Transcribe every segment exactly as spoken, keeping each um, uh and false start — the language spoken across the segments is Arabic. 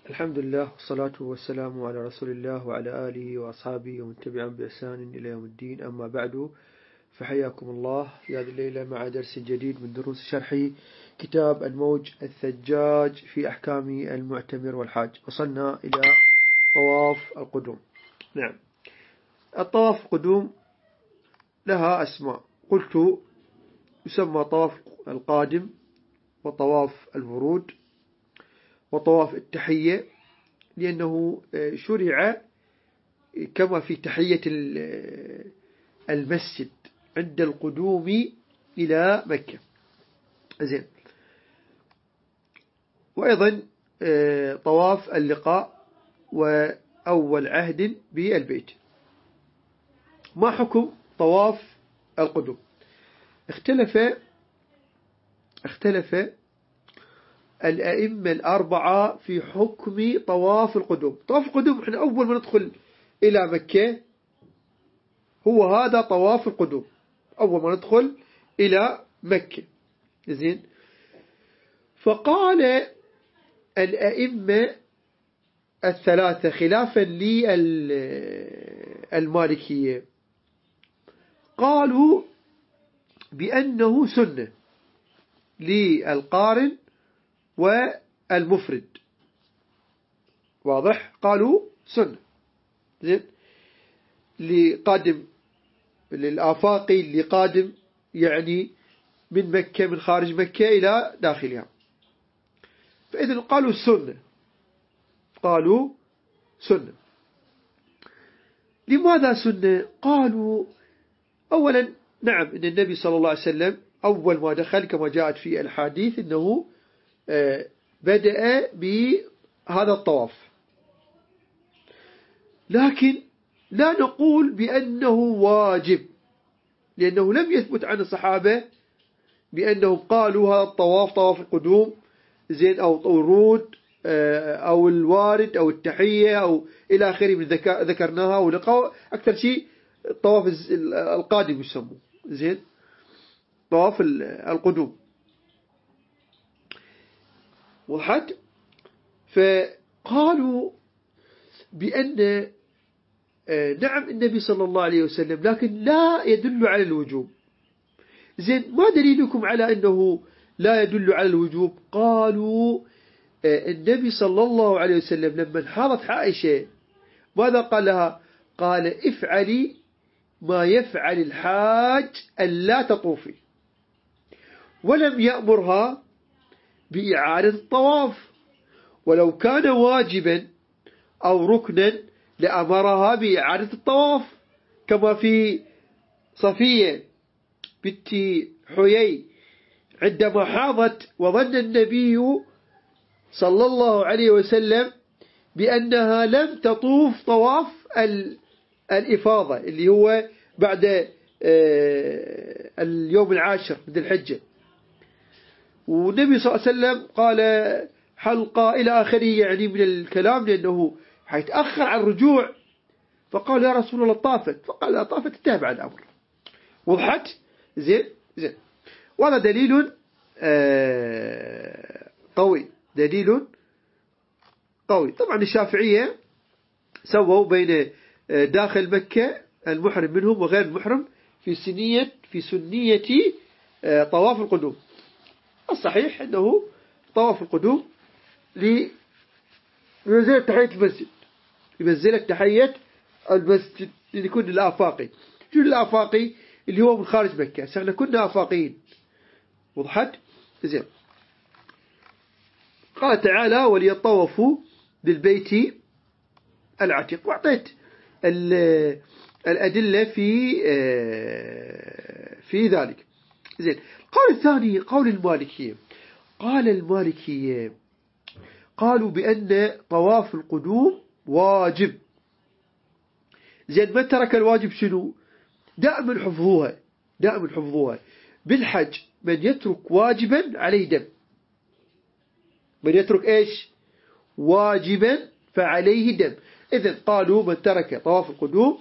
الحمد لله والصلاة والسلام على رسول الله وعلى آله وأصحابه ومن تبعهم بإحسان إلى يوم الدين. أما بعد، فحياكم الله في هذه الليلة مع درس جديد من دروس شرح كتاب الموج الثجاج في أحكام المعتمر والحاج. وصلنا إلى طواف القدوم. نعم، الطواف القدوم لها أسماء. قلت يسمى طواف القادم، وطواف الورود، وطواف التحية، لأنه شرع كما في تحية المسجد عند القدوم إلى مكة. زين. وأيضا طواف اللقاء وأول عهد بالبيت. ما حكم طواف القدوم؟ اختلف اختلف الأئمة الأربعة في حكم طواف القدوم. طواف القدوم احنا أول ما ندخل إلى مكة هو هذا طواف القدوم، أول ما ندخل إلى مكة. زين. فقال الأئمة الثلاثة خلافا للمالكية، قالوا بأنه سنة للقارن والمفرد. واضح؟ قالوا سنة. زين. لقادم للآفاقي اللي قادم يعني من مكة، من خارج مكة إلى داخلها. فإذن قالوا سنة، قالوا سنة. لماذا سنة؟ قالوا أولا نعم إن النبي صلى الله عليه وسلم أول ما دخل كما جاءت في الحديث إنه بدأ بهذا الطواف، لكن لا نقول بأنه واجب، لأنه لم يثبت عن الصحابة بأنهم قالوا هذا الطواف طواف القدوم زين أو الورود أو الوارد أو التحية أو إلى آخره من ذكرناها، ولقوا أكثر شيء الطواف القادم يسموه زين طواف القدوم. وحد فقالوا بأن نعم النبي صلى الله عليه وسلم، لكن لا يدل على الوجوب. زين. ما دليلكم على أنه لا يدل على الوجوب؟ قالوا النبي صلى الله عليه وسلم لما حاضت عائشة ماذا قال لها؟ قال افعلي ما يفعل الحاج ألا تطوفي، ولم يأمرها بإعادة الطواف، ولو كان واجبا أو ركنا لأمرها بإعادة الطواف، كما في صفية بنت حيي عندما حاضت وظن النبي صلى الله عليه وسلم بأنها لم تطوف طواف الإفاضة اللي هو بعد اليوم العاشر من الحجة، والنبي صلى الله عليه وسلم قال حلقة إلى آخره يعني من الكلام لأنه حيتأخر عن الرجوع. فقال يا رسول الله طافت، فقال لا طافت انتهى بعد الأمر. وضحت؟ زين زين. وهذا دليل آه قوي، دليل قوي. طبعا الشافعية سووا بين داخل مكة المحرم منهم وغير المحرم في سنية في سنية طواف القدوم. الصحيح أنه طواف القدوم لمنزلة تحية المسجد، لمنزلة تحية المسجد لكل الآفاقي. كل الآفاقي اللي هو من خارج مكة، سنة كنا آفاقيين. وضحت؟ زين. قال تعالى وليطوفوا بالبيت العتيق، وأعطيت الأدلة في في ذلك. زين. القول الثاني قول المالكية. قال المالكية قالوا بأن طواف القدوم واجب. زين. من ترك الواجب شنو؟ دائما حفظوها، دائما حفظوها. بالحج من يترك واجبا عليه دم. من يترك إيش؟ واجبا فعليه دم. إذن قالوا من ترك طواف القدوم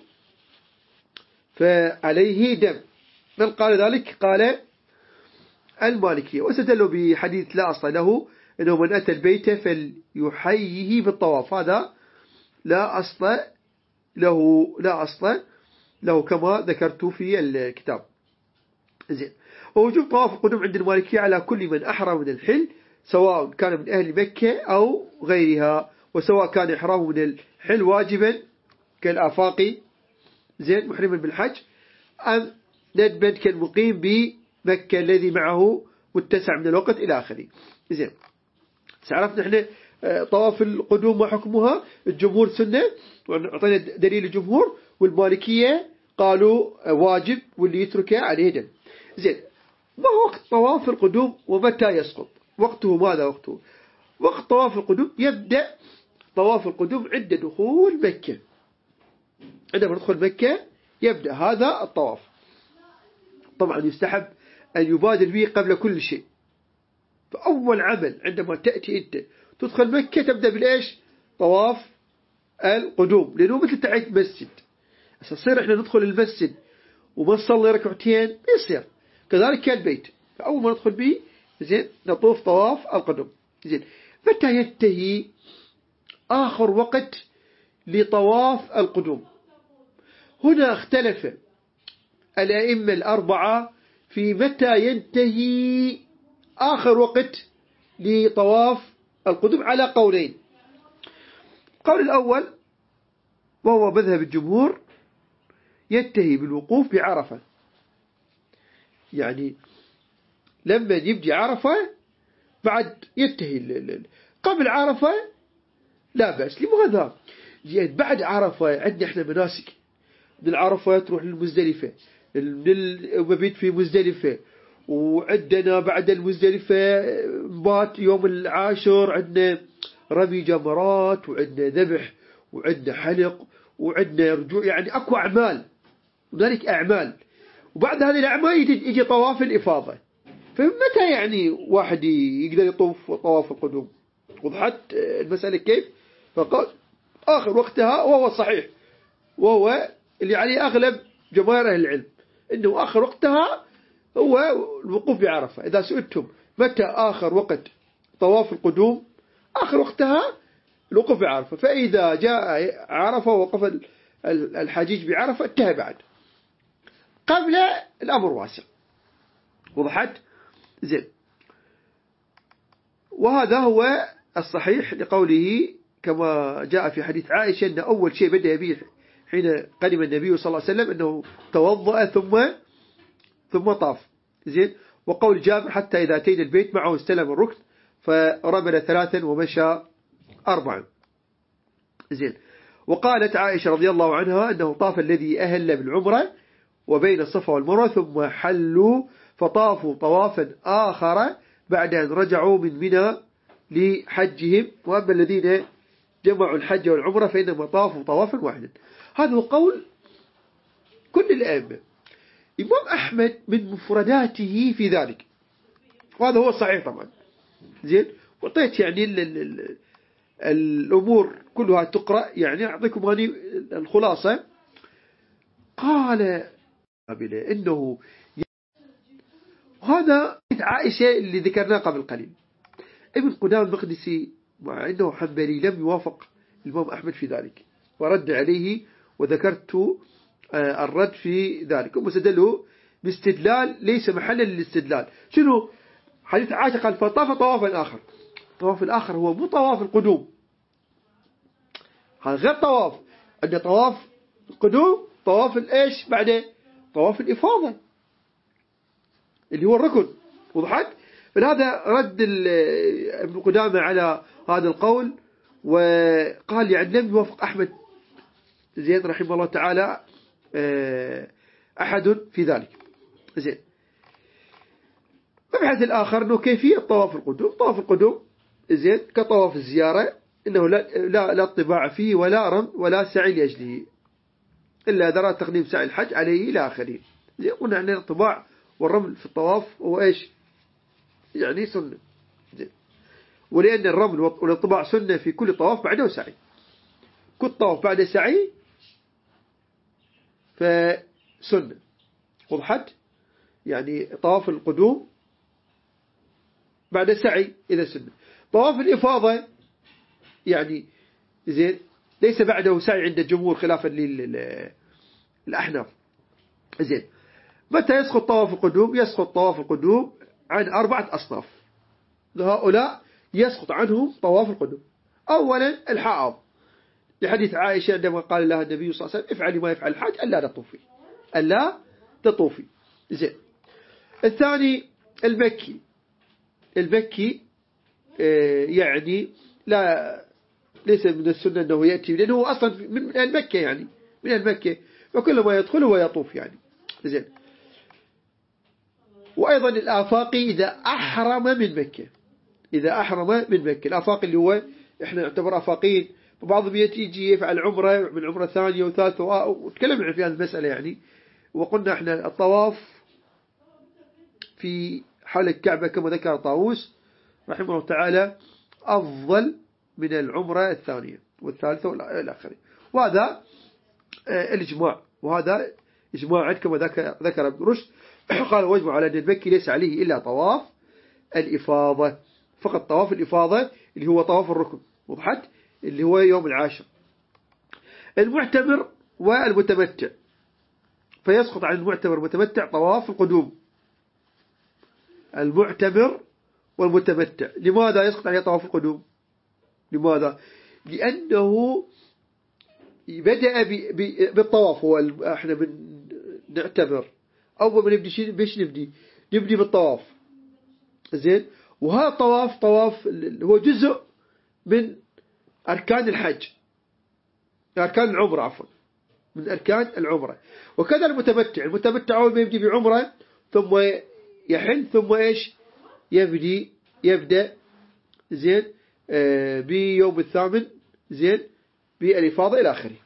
فعليه دم. من قال ذلك؟ قال المالكية، واستدلوا بحديث لا أصل له أنه من أتى البيت فليحييه بالطواف، هذا لا أصل له لا أصل له كما ذكرت في الكتاب. زين. ووجوب طواف القدوم عند المالكية على كل من أحرم من الحل، سواء كان من أهل مكة أو غيرها، وسواء كان إحرامه من الحل واجبا كالآفاقي زين محرما بالحج، أم ندبا كالمقيم بمكة الذي معه متسع من الوقت إلى آخره. زين. عرفنا احنا طواف القدوم وحكمها. الجمهور سنة وعطينا دليل الجمهور، والمالكية قالوا واجب واللي يتركه عليه دم. زين. ما هو وقت طواف القدوم ومتى يسقط؟ وقته ماذا وقته؟ وقت طواف القدوم يبدأ طواف القدوم عند دخول مكة. عندما ندخل مكة يبدأ هذا الطواف. طبعا يستحب أن يبادر به قبل كل شيء. فأول عمل عندما تأتي أنت تدخل مكة تبدأ بالإيش؟ طواف القدوم، لأنه مثل تعيد مسجد. أصير إحنا ندخل المسجد وما نصلي ركعتين بيصير كذلك كالبيت. فأول ما ندخل به زين نطوف طواف القدوم. زين. متى ينتهي آخر وقت لطواف القدوم؟ هنا اختلف الأئمة الأربعة في متى ينتهي آخر وقت لطواف القدوم على قولين. القول الأول وهو مذهب الجمهور ينتهي بالوقوف بعرفة، يعني لما يبدي عرفة بعد ينتهي. قبل عرفة لا بأس. لماذا؟ لأن بعد عرفة عندنا احنا مناسك. من العرفة تروح للمزدلفة، المبيت في مزدلفة، وعندنا بعد المزدلفة مبات يوم العاشر عندنا رمي جمرات، وعندنا ذبح، وعندنا حلق، وعندنا رجوع، يعني أكو أعمال، وذلك أعمال. وبعد هذه الأعمال يجي, يجي طواف الإفاضة. فمتى يعني واحد يقدر يطوف طواف القدوم؟ وضحت المسألة كيف؟ فقال آخر وقتها، وهو الصحيح وهو اللي عليه أغلب جماهير أهل العلم، إنه آخر وقتها هو الوقوف بعرفة. إذا سئلتم متى آخر وقت طواف القدوم، آخر وقتها الوقوف بعرفة. فإذا جاء عرفة ووقف الحجيج بعرفة انتهى بعد. قبل الأمر واسع. وضحت؟ زين. وهذا هو الصحيح لقوله كما جاء في حديث عائشة أن أول شيء بدأ به حين قدم النبي صلى الله عليه وسلم أنه توضأ ثم ثم طاف. زين. وقول جابر حتى إذا أتينا البيت معه استلم الركن فرمل ثلاثا ومشى أربعا. زين. وقالت عائشة رضي الله عنها أنه طاف الذي أهل بالعمرة وبين الصفا والمروة ثم حلوا فطافوا طوافا آخر بعد أن رجعوا من منى لحجهم، وأما الذين جمعوا الحج والعمرة فإنما طافوا طوافا واحدا. هذا هو قول كل الأئمة. إمام أحمد من مفرداته في ذلك، وهذا هو الصحيح طبعا. زين. وطيت يعني ال ال ال الأمور كلها تقرأ، يعني أعطيكم هذه الخلاصة. قال إنه هذا عائشة اللي ذكرناه قبل قليل. ابن قدامة المقدسي مع أنه حنبلي لم يوافق الإمام أحمد في ذلك ورد عليه، وذكرت الرد في ذلك. ومستدله باستدلال ليس محلا للاستدلال. شنو حديث عائشة؟ قال فطاف طوافا آخر. طواف الآخر هو مو طواف القدوم، هذا غير طواف. عند طواف القدوم طواف الإيش بعده؟ طواف الإفاضة اللي هو الركن. وضحت؟ فهذا رد ابن قدامة على هذا القول، وقال يعني لم يوافق أحمد زين رحمه الله تعالى أحد في ذلك. زين. مبحث الآخر أنه كيفية طواف القدوم. طواف القدوم زين كطواف الزيارة، إنه لا لا لا طباع فيه ولا رم ولا سعي لأجله إلا درى تقديم سعي الحج عليه إلى آخره. زين. قلنا عن الطباع والرمل في الطواف هو إيش؟ يعني سنة. زين. ولأن الرمل والطباع سنة في كل طواف بعده سعي. كل طواف بعد سعي فسنة. وضحت؟ يعني طواف القدوم بعد سعي إذا سنة. طواف الإفاضة يعني زين ليس بعده سعي عند الجمهور خلافا للأحناف. زين متى يسقط طواف القدوم؟ يسقط طواف القدوم عن أربعة أصناف، هؤلاء يسقط عنهم طواف القدوم. أولا الحائض، لحديث عائشة عندما قال لها النبي صلى الله عليه وسلم افعلي ما يفعل الحاج ألا تطوفي ألا تطوفي. زين الثاني المكي، المكي يعني لا ليس من السنة أنه يأتي لأنه أصلا من المكة يعني من المكة، فكل ما يدخل هو يطوف يعني. زين وأيضا الآفاقي إذا أحرم من مكة، إذا أحرم من مكة، الآفاقي اللي هو إحنا نعتبر آفاقين، وبعضهم يجي يفعل عمرة من عمرة ثانية وثالثة، وتكلمنا في هذه المسألة يعني. وقلنا إحنا الطواف في حول الكعبة كما ذكر طاووس رحمه الله تعالى أفضل من العمرة الثانية والثالثة والآخرة، وهذا الإجماع، وهذا إجماع كما ذكر ابن رشد قال واجمع على أن المكي ليس عليه إلا طواف الإفاضة فقط، طواف الإفاضة اللي هو طواف الركن وضحت اللي هو يوم العاشر. المعتمر والمتمتع، فيسقط عن المعتمر والمتمتع طواف القدوم. المعتمر والمتمتع لماذا يسقط عليه طواف القدوم؟ لماذا؟ لأنه بدأ بالطواف، هو احنا من نعتبر أول ما نبدي شيء بيش نبدي نبدي بالطواف. زين وهذا الطواف طواف هو جزء من أركان الحج، أركان العمرة عفوا من أركان العمرة. وكذا المتمتع، المتمتع أول ما يبدي بعمرة ثم يحل ثم إيش يبدي يبدأ زين آه بيوم الثامن زين بالإفاضة إلى آخره.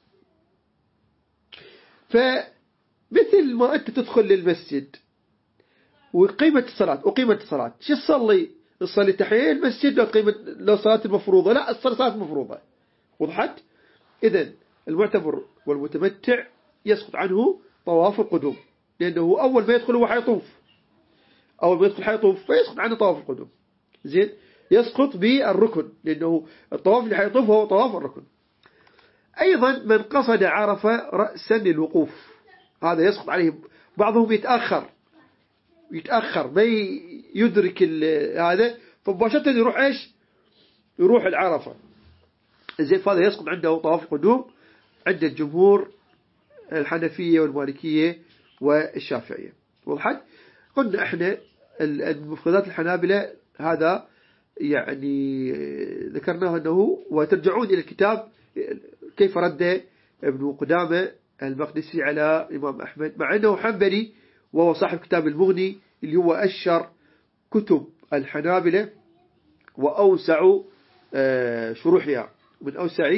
فمثل ما أنت تدخل للمسجد وقيمة الصلاة وقيمة الصلاة شو تصلي؟ تصلي تحية المسجد لو قيمة لو صلاة المفروضة؟ لا الصلاة صلاة مفروضة وضحت. إذن المعتمر والمتمتع يسقط عنه طواف القدوم، لأنه أول ما يدخل هو حيطوف، أول ما يدخل حيطوف فيسقط عنه طواف القدوم. زين يسقط بالركن، لأنه الطواف اللي حيطوف هو طواف الركن. أيضا من قصد عرفة رأسا للوقوف هذا يسقط عليه، بعضهم يتأخر يتأخر ما يدرك هذا فمباشرة يروح إيش يروح العرفة. زين فهذا يسقط عنده طواف القدوم عند الجمهور الحنفية والمالكية والشافعية وضحت. قلنا احنا المفردات الحنابلة هذا يعني ذكرناه أنه وترجعون إلى الكتاب كيف رد ابن قدامة المقدسي على الإمام أحمد، مع أنه حنبلي وهو صاحب كتاب المغني اللي هو أشهر كتب الحنابلة وأوسع شروحها من أوسع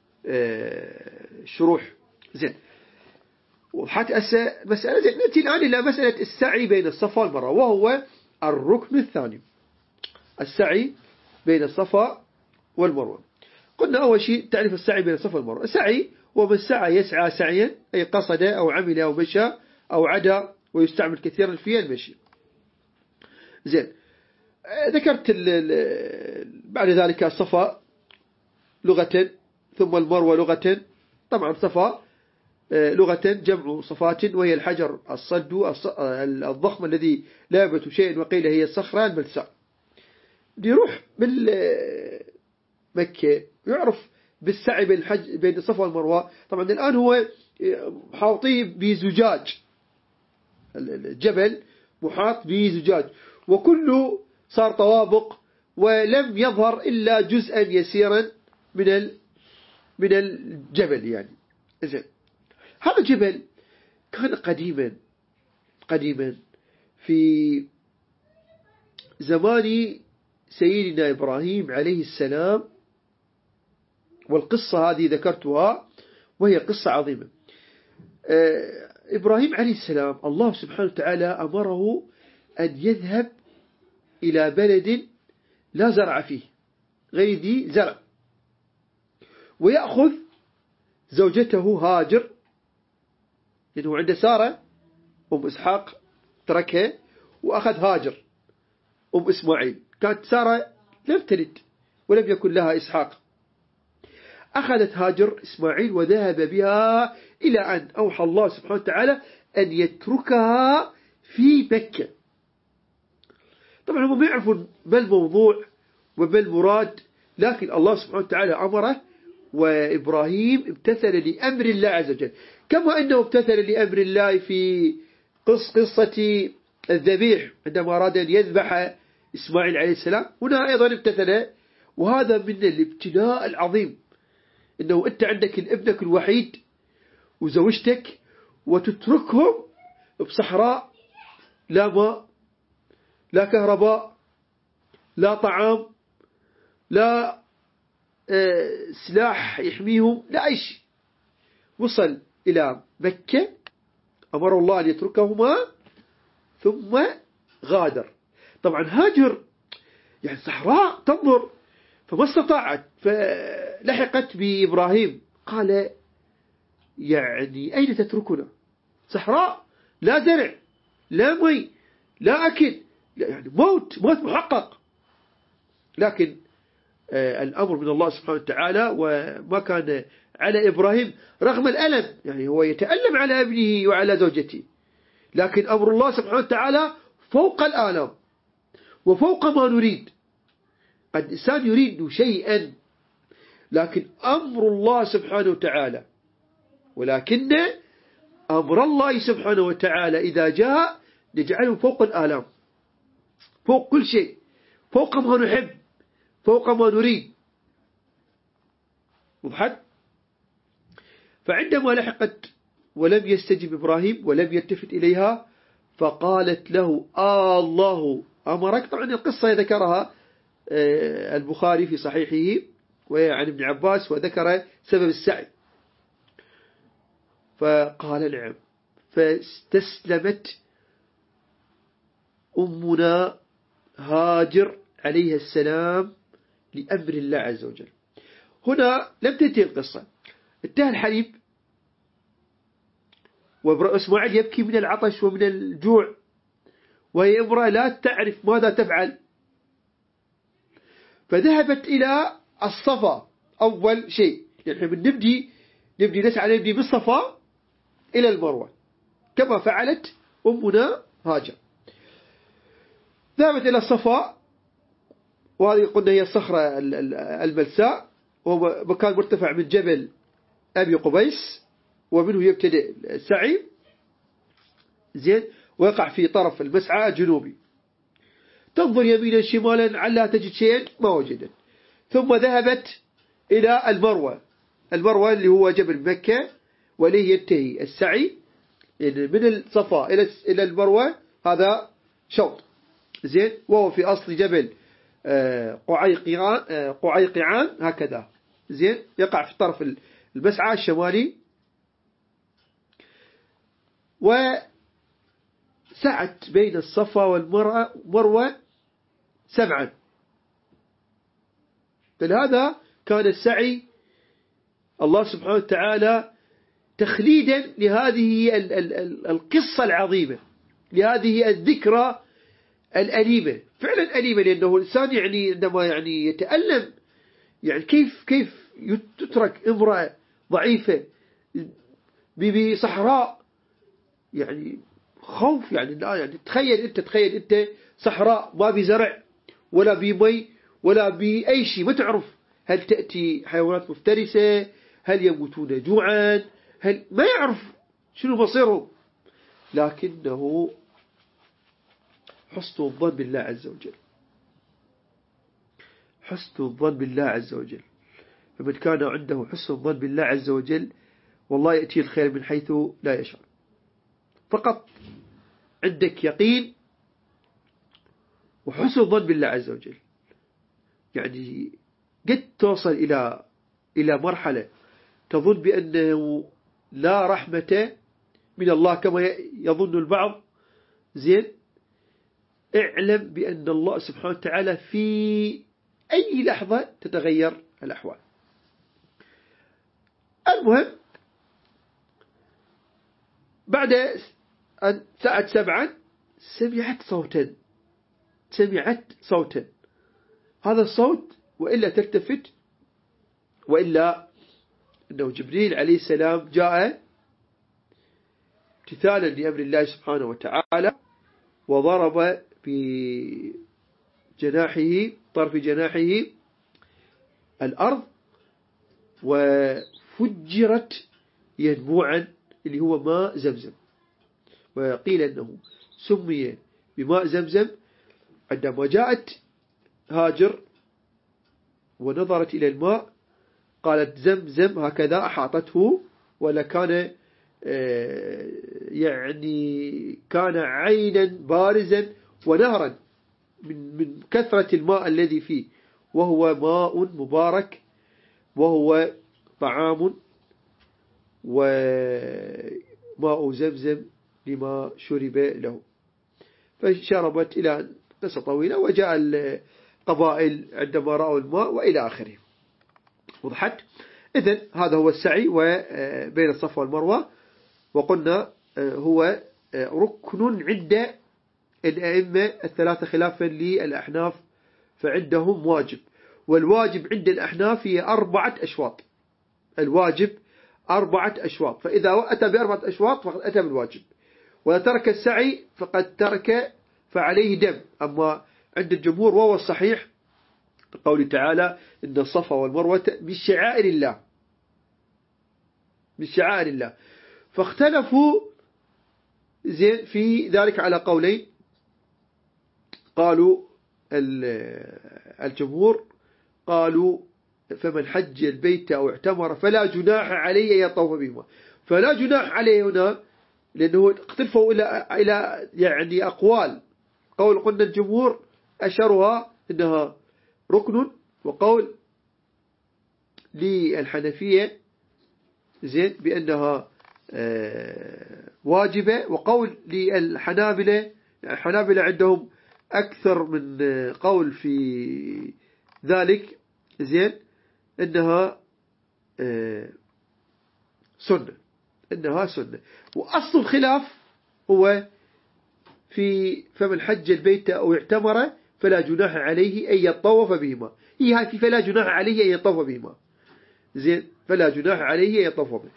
الشروح. زين وضحت أسا مسألة. زين نأتي الآن إلى مسألة السعي بين الصفا والمروة، وهو الركن الثاني، السعي بين الصفا والمروة. قلنا أول شيء تعرف السعي بين الصفا والمروة. السعي ومن سعى يسعى سعيا أي قصد أو عمل أو مشى أو عدا، ويستعمل كثيرا في المشي. زين ذكرت بعد ذلك الصفا لغة ثم المروة لغة. طبعا صفا لغة جمع صفات وهي الحجر الصد الضخم الذي لا يبت شيء، وقيل هي الصخرة الملساء. يروح بالمكة يعرف بالسعي بين الحج بين الصفا والمروة. طبعا الآن هو حاطيه بزجاج، الجبل محاط بزجاج وكله صار طوابق ولم يظهر إلا جزءا يسيرا من من الجبل يعني. إذن هذا الجبل كان قديما قديما في زمان سيدنا إبراهيم عليه السلام، والقصة هذه ذكرتها وهي قصة عظيمة. إبراهيم عليه السلام الله سبحانه وتعالى أمره أن يذهب إلى بلد لا زرع فيه غير ذي زرع، ويأخذ زوجته هاجر، لأنه عنده سارة أم إسحاق تركها وأخذ هاجر أم إسماعيل. كانت سارة لم تلد ولم يكن لها إسحاق. أخذت هاجر إسماعيل وذهب بها إلى أن أوحى الله سبحانه وتعالى أن يتركها في مكة. طبعا هم ما يعرفون ما الموضوع وما المراد، لكن الله سبحانه وتعالى أمره، وإبراهيم امتثل لأمر الله عز وجل، كما أنه امتثل لأمر الله في قص قصة الذبيح عندما أراد أن يذبح إسماعيل عليه السلام. هنا أيضا امتثل، وهذا من الابتلاء العظيم، إنه أنت عندك ابنك الوحيد وزوجتك وتتركهم بصحراء، لا ماء، لا كهرباء، لا طعام، لا سلاح يحميهم، لا أي شيء. وصل إلى مكة، أمر الله أن يتركهما ثم غادر. طبعا هاجر يعني صحراء تنظر، فما استطاعت، فلحقت بإبراهيم. قال يعني أين تتركنا؟ صحراء، لا زرع، لا مي، لا أكل، يعني موت موت محقق. لكن آه الأمر من الله سبحانه وتعالى، وما كان على إبراهيم رغم الألم، يعني هو يتألم على ابنه وعلى زوجته، لكن أمر الله سبحانه وتعالى فوق الآلام وفوق ما نريد. قد الإنسان يريد شيئا، لكن أمر الله سبحانه وتعالى، ولكن أمر الله سبحانه وتعالى إذا جاء نجعله فوق الآلام، فوق كل شيء، فوق ما نحب، فوق ما نريد. وضحت؟ فعندما لحقت ولم يستجب إبراهيم ولم يلتفت إليها، فقالت له آه الله أمرك. طبعا القصة ذكرها البخاري في صحيحه وعن ابن عباس، وذكر سبب السعي. فقال نعم. فاستسلمت أمنا هاجر عليها السلام لأمر الله عز وجل. هنا لم تنتهي القصة، انتهى الحليب وإسماعيل يبكي من العطش ومن الجوع، وهي امرأة لا تعرف ماذا تفعل. فذهبت إلى الصفا أول شيء، يعني نبدي نبدي نسعى نبدي بالصفا إلى المروة كما فعلت أمنا هاجر. ذهبت إلى الصفا، وهذه قلنا هي الصخرة الملساء، وهو مكان مرتفع من جبل أبي قبيس، ومنه يبتدئ السعي زين، ويقع في طرف المسعى الجنوبي. تنظر يمينا شمالا على تجد شيئا، ما وجدت. ثم ذهبت إلى المروة، المروة اللي هو جبل مكة، وليه ينتهي السعي، يعني من الصفا إلى إلى المروة هذا شوط زين، وهو في أصل جبل قعيقعان قعيقعان هكذا زين، يقع في طرف المسعى الشمالي. وسعت بين الصفا والمروة سبعا. فلهذا كان السعي الله سبحانه وتعالى تخليدا لهذه القصة العظيمة، لهذه الذكرى الأليمة، فعلا أليمة، لأنه الإنسان يعني عندما يعني يتألم، يعني كيف كيف تترك امرأة ضعيفة بصحراء، يعني خوف، يعني لا يعني تخيل أنت تخيل أنت صحراء ما بزرع ولا بمي ولا بأي شيء، ما تعرف هل تأتي حيوانات مفترسة، هل يموتون جوعا، هل ما يعرف شنو مصيرهم. لكنه حسن الظن بالله عز وجل، حسن الظن بالله عز وجل. فمن كان عنده حسن الظن بالله عز وجل والله يأتي الخير من حيث لا يشعر. فقط عندك يقين وحسن الظن بالله عز وجل، يعني قد توصل إلى إلى مرحلة تظن بأنه لا رحمة من الله كما يظن البعض زين. اعلم بأن الله سبحانه وتعالى في أي لحظة تتغير الأحوال. المهم بعد أن ساعت سبعا سمعت صوتا، سمعت صوتا هذا الصوت وإلا تلتفت، وإلا أنه جبريل عليه السلام جاء امتثالا لأمر الله سبحانه وتعالى وضرب بجناحه طرف جناحه الأرض وفجرت ينبوعا اللي هو ماء زمزم. وقيل أنه سمي بماء زمزم عندما جاءت هاجر ونظرت إلى الماء قالت زمزم هكذا أحاطته، ولكان يعني كان عينا بارزا ونهرا من من كثرة الماء الذي فيه، وهو ماء مبارك وهو طعام وماء زمزم لما شرب له. فشربت إلى قصة طويلة، وجاء القبائل عندما رأوا الماء وإلى آخره. وضحت؟ إذن هذا هو السعي بين الصفا والمروة، وقلنا هو ركن عند الأئمة الثلاثة خلافا للأحناف فعندهم واجب، والواجب عند الأحناف هي أربعة أشواط. الواجب أربعة أشواط، فإذا أتى بأربعة أشواط فقد أتى بالواجب، وترك السعي فقد ترك فعليه دم. أما عند الجمهور وهو الصحيح قوله تعالى إن الصفا والمروة من شعائر الله، من شعائر الله. فاختلفوا زين في ذلك على قولين. قالوا الجمهور قالوا فمن حج البيت أو اعتمر فلا جناح عليه أن يطوف بهما. فلا جناح عليه هنا لأنه اختلفوا إلى إلى يعني أقوال. قول قلنا الجمهور أشرها إنها ركن، وقول للحنفية زين بأنها واجبة، وقول للحنابلة الحنابلة عندهم أكثر من قول في ذلك زين إنها سنة، إنها سنة. وأصل الخلاف هو في فمن حج البيت أو اعتمر فلا جناح عليه أن يطوف بهما. هي هذه فلا جناح عليه أن يطوف بهما زين، فلا جناح عليه أن يطوف بهما.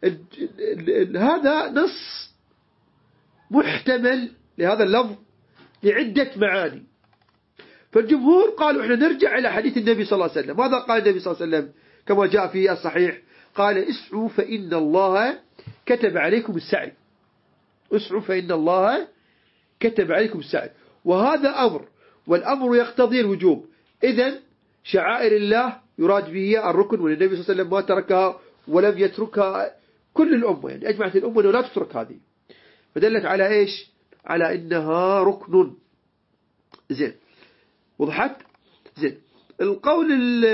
هذا نص محتمل لهذا اللفظ لعدة معاني. فالجمهور قالوا احنا نرجع إلى حديث النبي صلى الله عليه وسلم. ماذا قال النبي صلى الله عليه وسلم كما جاء في الصحيح؟ قال اسعوا فإن الله كتب عليكم السعي. اسعوا فإن الله كتب عليكم السعي، وهذا أمر، والأمر يقتضي الوجوب. إذن شعائر الله يراد به الركن، والنبي صلى الله عليه وسلم ما تركها ولم يتركها كل الأمة، يعني أجمعت الأمة أنه لا تترك هذه، فدلت على إيش؟ على إنها ركن. زين، وضحت؟ زين. القول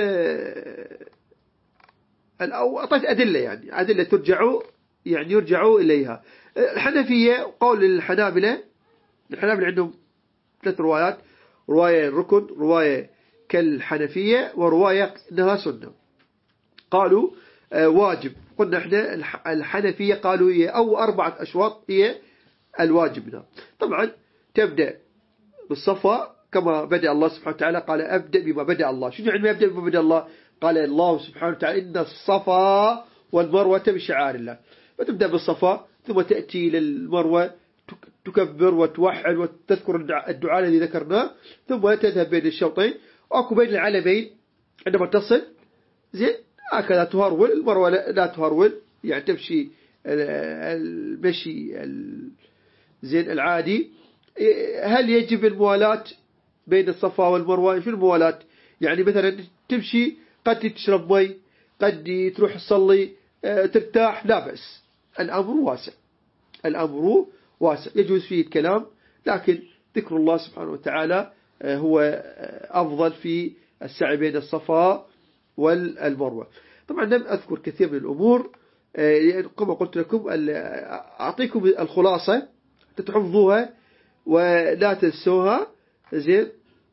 الأول أعطيت أدلة، يعني أدلة ترجعوا يعني يرجعوا إليها. الحنفية قول الحنابلة، الحنابلة عندهم ثلاث روايات: رواية ركن، رواية كالحنفية، ورواية إنها سنة. قالوا واجب. قلنا احنا الحنفية قالوا هي أو أربعة أشواط هي الواجب منها. طبعا تبدأ بالصفا كما بدأ الله سبحانه وتعالى، قال أبدأ بما بدأ الله. شو يعني أبدأ بما بدأ الله؟ قال الله سبحانه وتعالى إن الصفا والمروة بشعائر الله. فتبدأ بالصفا ثم تأتي للمروة تكبر وتوحد وتذكر الدعاء الذي ذكرناه، ثم تذهب بين الشوطين، وأكو بين العلمين عندما تصل زين هكذا تهرول. المروة لا تهرول، يعني تمشي المشي زين العادي. هل يجب الموالاة بين الصفا والمروة؟ شو الموالاة؟ يعني مثلا تمشي قد تشرب مي، قد تروح تصلي، ترتاح، لا بأس. الأمر واسع، الأمر واسع يجوز فيه الكلام، لكن ذكر الله سبحانه وتعالى هو أفضل في السعي بين الصفا والمروة. طبعا لم أذكر كثير من الأمور، كما قلت لكم أعطيكم الخلاصة تتحفظوها ولا تنسوها. زين،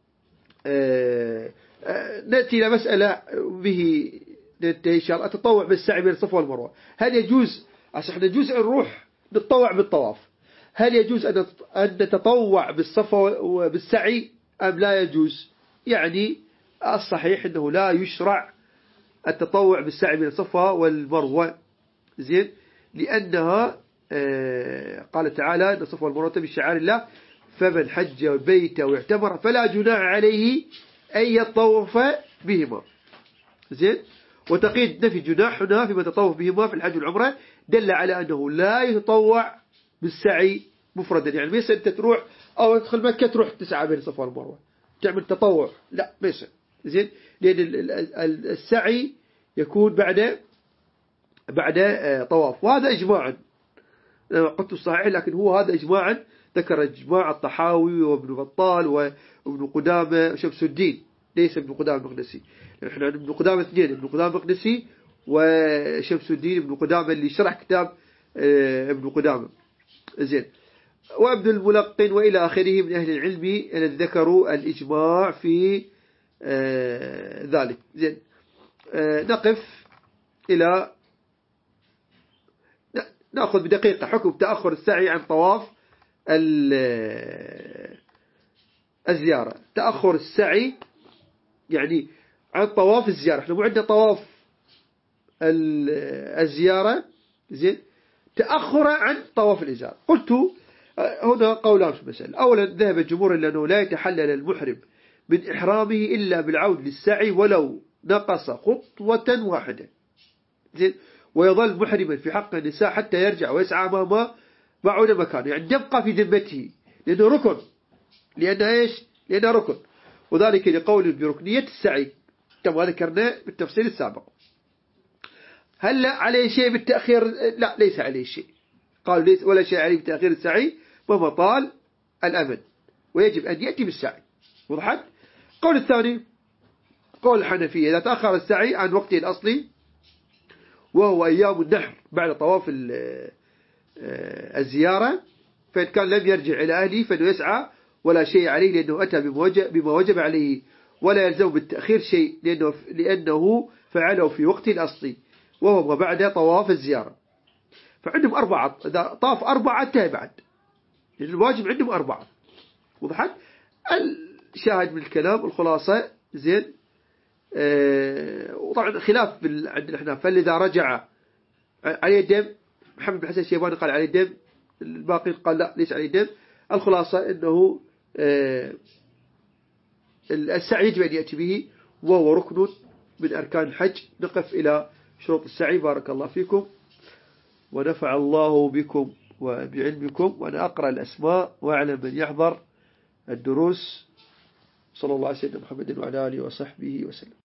نأتي إلى مسألة به ننتهي إن شاء الله: التطوع بالسعي بين الصفا والمروة. هل يجوز عشان يجوز أن نروح نتطوع بالطواف؟ هل يجوز أن نتطوع بالصفا وبالسعي أم لا يجوز؟ يعني الصحيح أنه لا يشرع التطوع بالسعي بين الصفا والمروة، زين، لأنها آه قال تعالى أن الصفا والمروة من شعائر الله، فمن حج البيت واعتمر فلا جناح عليه أن يطوف بهما، زين. وتقييد نفي جناح هنا فيما تطوف بهما في الحج والعمرة دل على أنه لا يتطوع بالسعي مفردا، يعني ليس أنت تروح أو تدخل مكة تروح تسعى بين الصفا والمروة تعمل تطوع، لا ليس، زين، لأن السعي يكون بعد بعد طواف، وهذا إجماعا قلت الصحيح، لكن هو هذا إجماعا ذكر إجماع الطحاوي وابن بطال وابن قدامة وشمس الدين، ليس ابن قدامة المقدسي، نحن ابن قدامة اثنين، ابن قدامة المقدسي وشمس الدين ابن قدامة اللي شرح كتاب ابن قدامة، زين، وابن الملقن وإلى آخره من أهل العلم الذين ذكروا الإجماع في ذلك، زين. نقف إلى نأخذ بدقيقة حكم تأخر السعي عن طواف الزيارة. تأخر السعي يعني عن طواف الزيارة، احنا مو عندنا طواف الزيارة، زين، تأخر عن طواف الإزارة. قلت هنا قولان في المسألة. أولا ذهب الجمهور إلى أنه لا يتحلل المحرم من إحرامه إلا بالعود للسعي ولو نقص خطوة واحدة، زين، ويظل محرما في حق النساء حتى يرجع ويسعى ما ما بعد مكانه، يعني يبقى في ذمته لأنه ركن، لأنه إيش؟ لأنه ركن، وذلك لقول بركنية السعي كما ذكرنا بالتفصيل السابق. هل عليه شيء بالتأخير؟ لا، ليس عليه شيء، قالوا ليس ولا شيء عليه بتأخير السعي مهما طال الأمد، ويجب أن يأتي بالسعي. وضحت؟ قول الثاني قول الحنفية، إذا تأخر السعي عن وقته الأصلي وهو أيام النحر بعد طواف الزيارة، فإن كان لم يرجع إلى أهله فإنه يسعى ولا شيء عليه لأنه أتى بما وجب عليه، ولا يلزم بالتأخير شيء لأنه, لأنه فعله في وقته الأصلي وهو ما بعد طواف الزيارة. فعندهم أربعة، إذا طاف أربعة انتهى بعد، لأن الواجب عندهم أربعة. وضحت؟ الشاهد من الكلام الخلاصة، زين. آه وطبعا خلاف عند الأحناف، فإذا رجع عليه دم، محمد بن حسن الشيباني قال عليه دم، الباقي قال لا ليس عليه دم. الخلاصة أنه آه السعي يجب أن يأتي به وهو ركن من أركان الحج. نقف إلى شروط السعي. بارك الله فيكم ونفع الله بكم وبعلمكم، وأنا أقرأ الأسماء وأعلم من يحضر الدروس. صلى الله عليه وسلم محمد وعلى آله وصحبه وسلم.